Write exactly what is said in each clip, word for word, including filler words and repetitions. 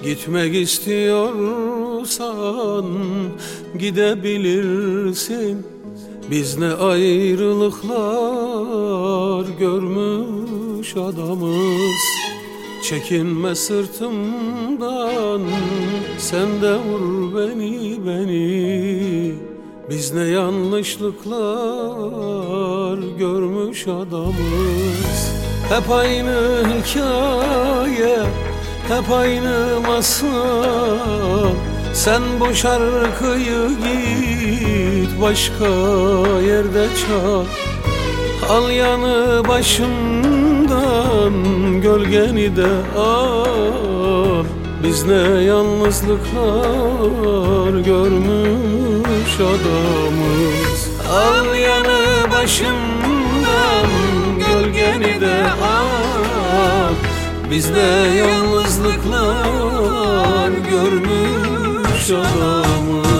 Gitmek istiyorsan gidebilirsin. Biz ne ayrılıklar görmüş adamız. Çekinme sırtımdan, sen de vur beni beni. Biz ne yanlışlıklar görmüş adamız. Hep aynı hikaye, hep aynı masal. Sen bu şarkıyı git başka yerde çal. Al yanı başımdan, gölgeni de al. Biz ne yalnızlıklar görmüş adamız. Al yanı başımdan, gölgeni de al. Biz ne yalnızlıklar görmüş adamız.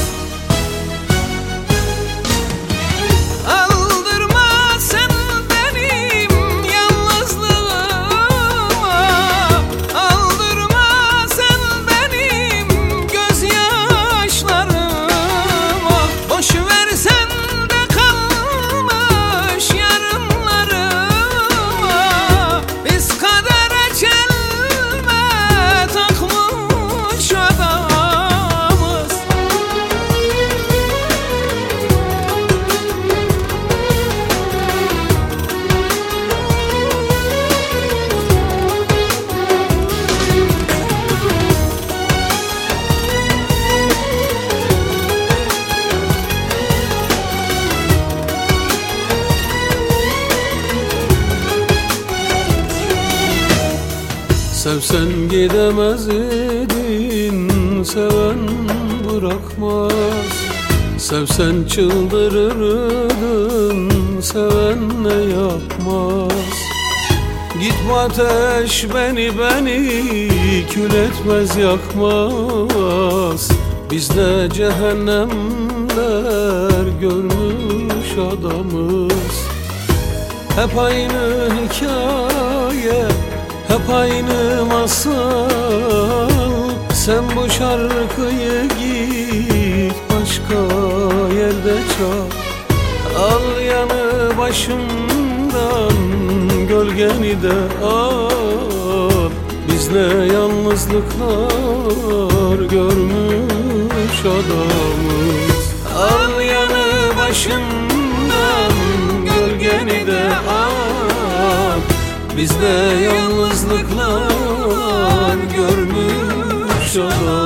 Sevsen gidemez idin, seven bırakmaz. Sevsen çıldırırdın, seven ne yapmaz. Gitme ateş beni beni, kül etmez yakmaz. Biz de cehennemler görmüş adamız. Hep aynı hikaye, hep aynı masal. Sen bu şarkıyı git başka yerde çal. Al yanı başımdan, gölgeni de al. Biz ne yalnızlıklar görmüş adamız. Al yanı başımdan, gölgeni de al. Biz de yalnızlıklar görmüş adamız.